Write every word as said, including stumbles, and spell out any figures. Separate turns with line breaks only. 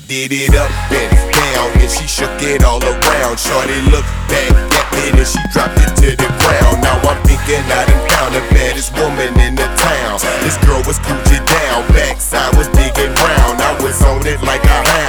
did it up and down, and she shook it all around. Shorty looked back at me and she dropped it to the ground. Now I'm thinking I done found the baddest woman